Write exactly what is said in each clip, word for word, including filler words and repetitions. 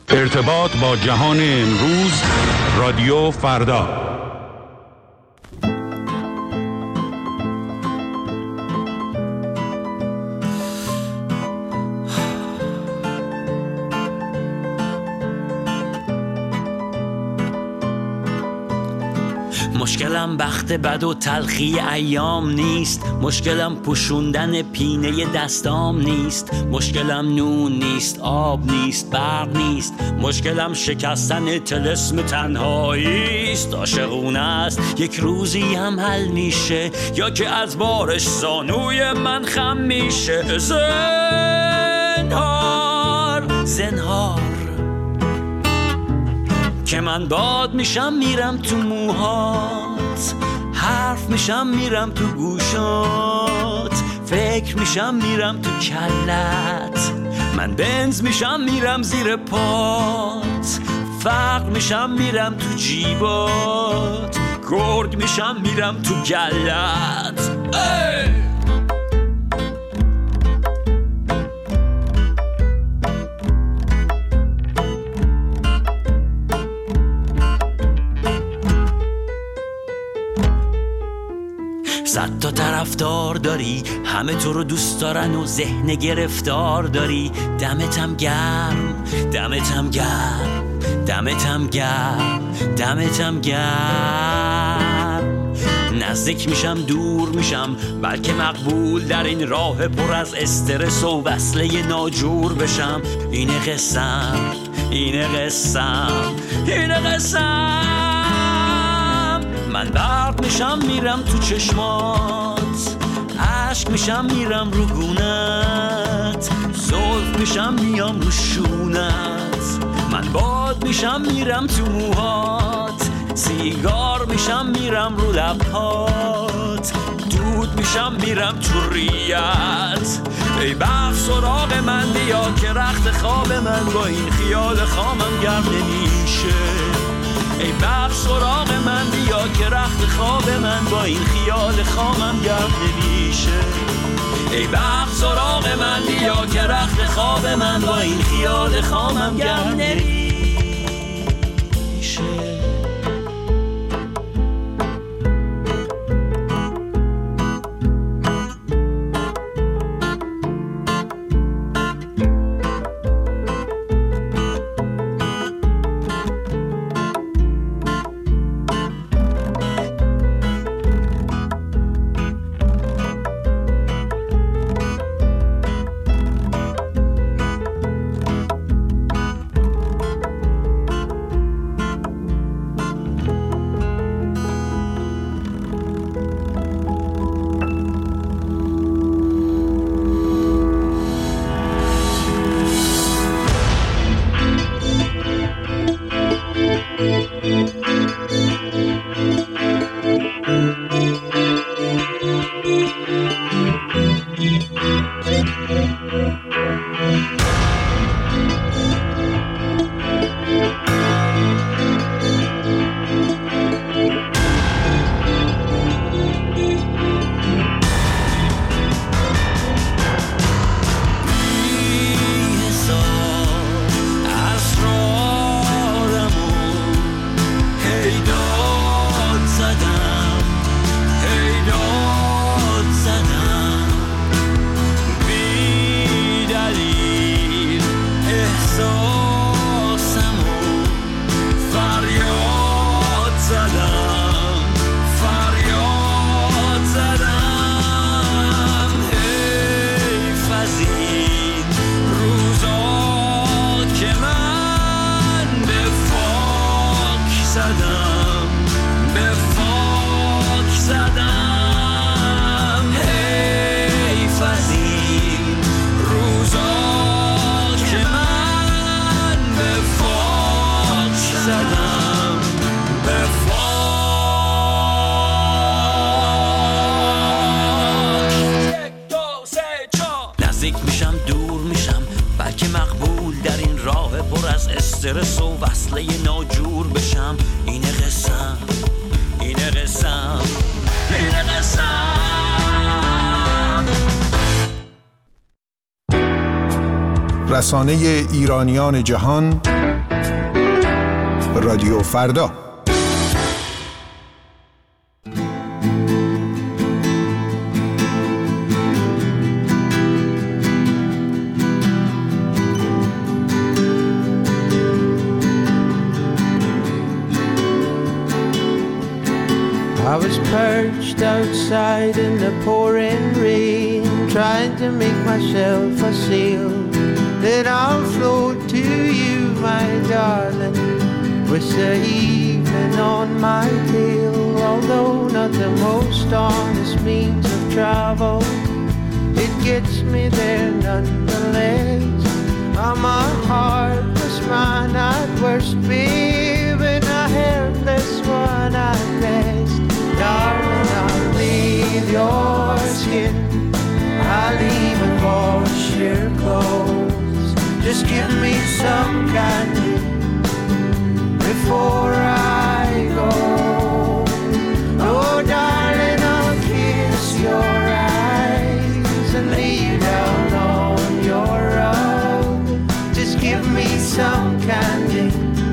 ارتباط با جهان امروز، رادیو فردا. مشکلم بخت بد و تلخی ایام نیست، مشکلم پوشوندن پینه دستام نیست، مشکلم نون نیست، آب نیست، برق نیست، مشکلم شکستن طلسم تنهایی است. عاشقونه است یک روزی هم حل میشه، یا که از بارش زانوی من خم میشه. زنهار زنهار که من باد میشم میرم تو موهات، حرف میشم میرم تو گوشات، فکر میشم میرم تو کلت، من بنز میشم میرم زیر پات، فقر میشم میرم تو جیبات، گرگ میشم میرم تو گلت. ای! صد تا طرفدار داری، همه تو رو دوست دارن و ذهن گرفتار داری. دمتم گرم، دمتم گرم، دمتم گرم، دمتم گرم. نزدیک میشم دور میشم، بلکه مقبول در این راه پر از استرس و وصله ناجور بشم. اینه قسم، اینه قسم، اینه قسم. من برق میشم میرم تو چشمات، عشق میشم میرم رو گونت، زلف میشم میام رو شونت، من باد میشم میرم تو موهات، سیگار میشم میرم رو لبهات، دود میشم میرم تو ریت. ای بخت سراغ من بیا که رخت خواب من با این خیال خامم گرم نمیشه. ای بخت سراغ من بیا که رخت خواب من با این خیال خامم گرم نمیشه. ای بخت سراغ من بیا که رخت خواب من با این خیال خامم گرم نمیشه. استرس و وصله ناجور بشم. اینه قسم، اینه قسم، اینه قسم. رسانه ایرانیان جهان رادیو فردا. I was perched outside in the pouring rain, trying to make myself a sail that I'll float to you, my darling, with the evening on my tail. Although not the most honest means of travel, it gets me there nonetheless. I'm a heartless man at worst, babe, and a helpless one at best. Darling, I'll leave your skin, I'll even wash your clothes. Just give me some candy before I go. Oh, darling, I'll kiss your eyes and lay you down on your rug. Just give me some candy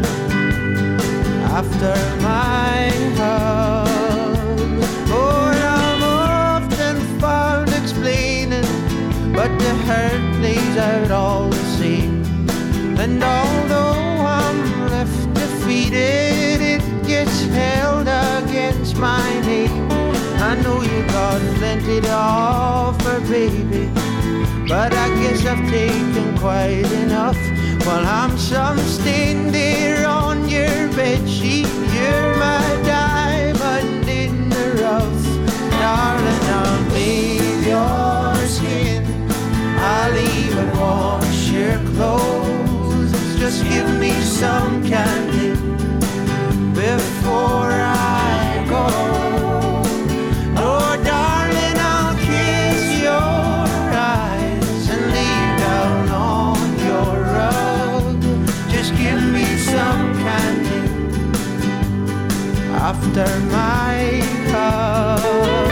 after my hug. But the hurt plays out all the same. And although I'm left defeated, it gets held against my name. I know you got plenty to offer, baby, but I guess I've taken quite enough. While I'm some stain there on your bedsheet, you're my diamond in the rough. Darling, I'll leave your skin, I'll even wash your clothes. Just give me some candy before I go. Oh, darling, I'll kiss your eyes and lay down on your rug. Just give me some candy after my hug.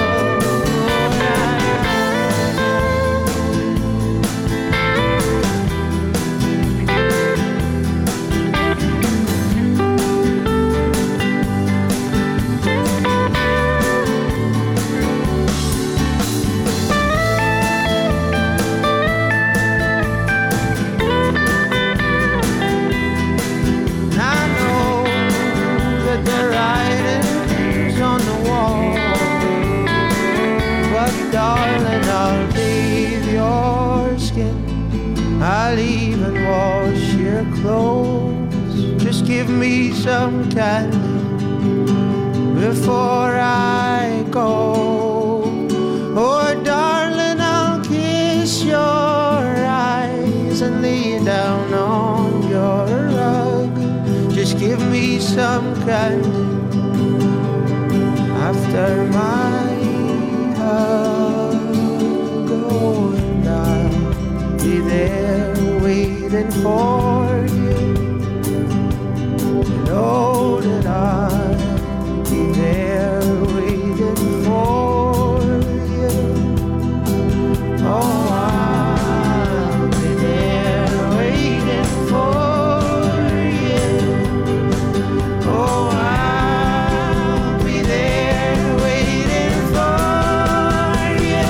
Darling, I'll leave your skin, I'll even wash your clothes. Just give me some candy before I go. Oh, darling, I'll kiss your eyes and lay you down on your rug. Just give me some candy after my going down, be there waiting for you. You know that I'll be there waiting for you. Oh, I'll be there waiting for you. Oh, I'll be there waiting for you.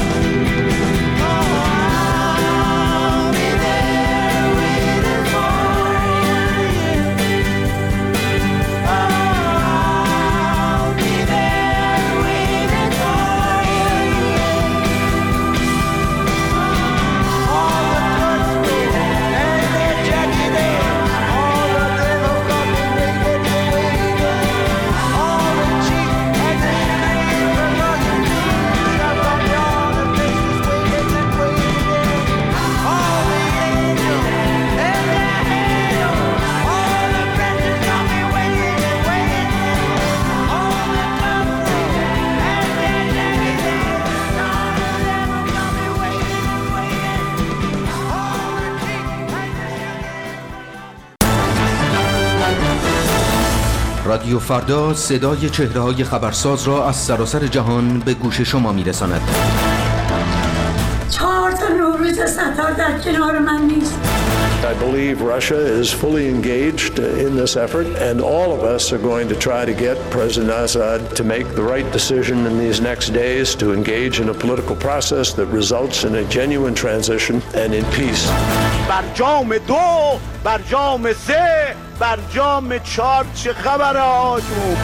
رادیو فردا صدای چهره‌های خبرساز را از سراسر جهان به گوش شما می‌رساند. چهار تا نوروز ستار در کنار من نیست. I believe Russia is fully engaged in this effort, and all of us are going to try to get President Assad to make the right decision in these next days to engage in a political process that results in a genuine transition and in peace. برجام دو، برجام سه، برجام چهار، چه خبره آجوب؟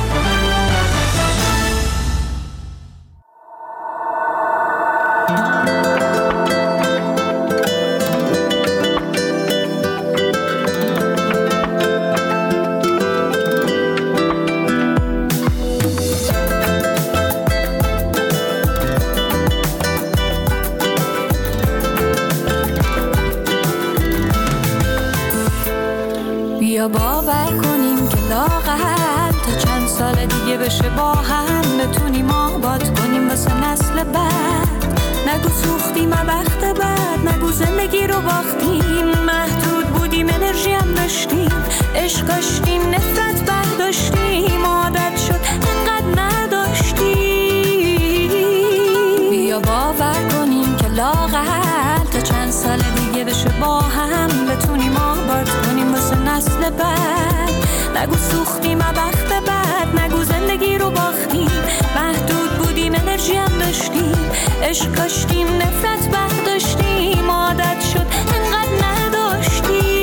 بیا باور کنیم که لااقل تا چند سال دیگه بشه با هم بتونیم آباد کنیم واسه نسل بعد. نگو سوختیم وقت بعد، نگو زندگی رو باختیم، محدود بودیم انرژی هم داشتیم، عشق داشتیم نفرت برداشتیم، عادت شد انقدر نداشتیم. بیا باور کنیم که لااقل تا چند سال دیگه بشه با هم بتونیم آباد کنیم واسه نسل بعد. نگو سوختیم وقت بعد، نگو زندگی رو باختیم، محدود بودیم انرژی هم داشتیم، عشق داشتیم نفرت برداشتیم، عادت شد انقدر نداشتیم.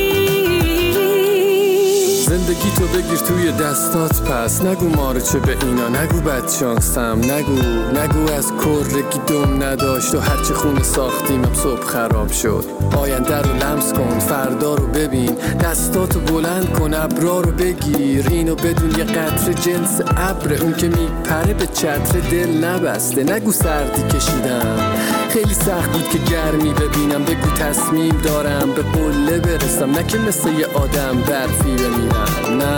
زندگی تو بگیر توی دستات پس، نگو ماره چه به اینا، نگو بد شانسم، نگو نگو از کرگی دم نداشت و هرچی خونه ساختیم هم صبح خراب شد. آینده رو لمس کن، فردا رو ببین، دستاتو بلند کن، ابرا رو بگیر، اینو بدون یه قطره جنس ابر، اون که میپره به چتر دل نبسته. نگو سردی کشیدم، خیلی سخت بود که گرمی ببینم، بگو تصمیم دارم به قله برسم، نه که مثل یه آدم برفی بمیرم. نه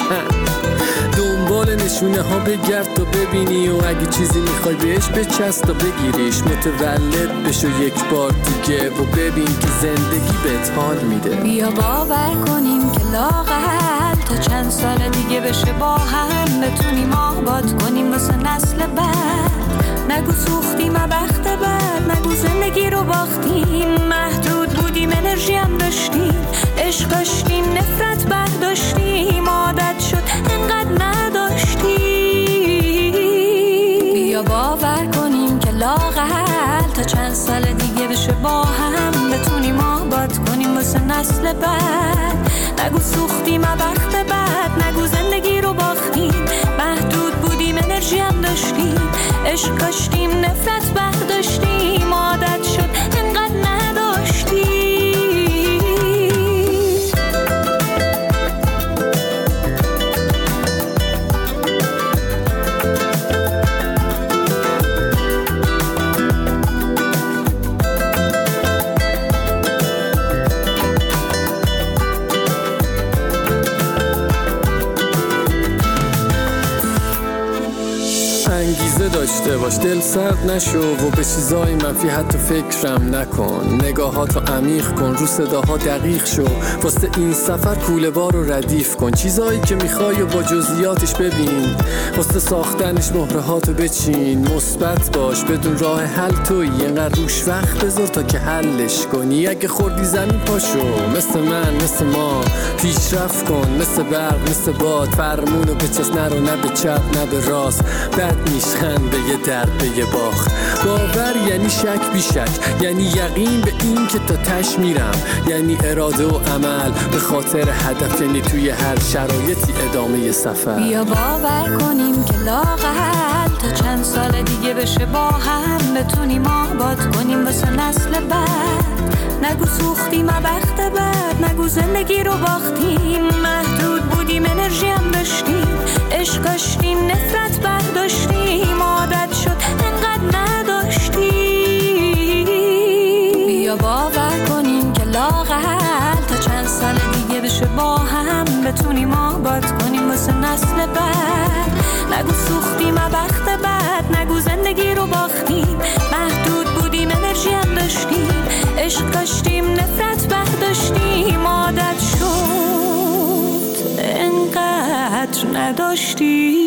دنبال نشونه ها بگرد تا ببینی، و اگه چیزی میخوای بهش بچست تا بگیریش، متولد بشو یک بار دیگه و ببین که زندگی بهت حال میده. بیا باور کنیم که لااقل تا چند سال دیگه بشه با هم بتونیم آباد کنیم واسه نسل بعد. نگو سوختیم وقت بعد، نگو زندگی رو باختیم، محدود بودیم انرژی هم داشتیم، عشق داشتیم نفرت برداشتیم، عادت شد انقدر نداشتیم. بیا باور کنیم که لااقل تا چند سال دیگه بشه با هم بتونیم آباد کنیم واسه نسل بعد. نگو سوختیم وقت بعد، نگو زندگی رو باختیم، محدود بودیم انرژی هم داشتیم، عشق داشتیم نفرت برداشتیم، عادت شد انقدر نداشتیم. انگیزه داشته باش، دل سرد نشو و به چیزای منفی حتی فکرم نکن، نگاهاتو عمیق کن، رو صداها دقیق شو، واسه این سفر کوله بار رو ردیف کن، چیزایی که میخوای و با جزئیاتش ببین، واسه ساختنش مهره هاتو بچین، مثبت باش بدون راه حل تویی، اینقدر روش وقت بذار تا که حلش کنی، اگه خوردی زمین پاشو، مثل من مثل ما پیشرفت کن، مثل برق مثل باد، فرمونو به چست نرو، نه به چپ نه به راست، بد میشخند به یه درد به یه باخت. باور یعنی شک بی شک، یعنی یقین به این که تا تش میرم، یعنی اراده و عمل به خاطر هدف، یعنی توی هر شرایطی ادامه سفر. بیا باور کنیم که لااقل تا چند سال دیگه بشه با هم بتونیم آباد کنیم واسه نسل بعد. نگو سوختیم وقت بعد، نگو زندگی رو باختیم، محدود بودیم انرژی هم داشتیم، عشق داشتیم نفرت برداشتیم، عادت شد انقدر نداشتیم. بیا باور کنیم که لااقل تا چند سال دیگه بشه با هم بتونیم آباد کنیم واسه نسل بعد. نگو سوختیم وقت بعد، نگو زندگی رو باختیم، محدود بودیم انرژی هم داشتیم، عشق داشتیم نفرت برداشتیم، عادت شد انقدر نداشتیم.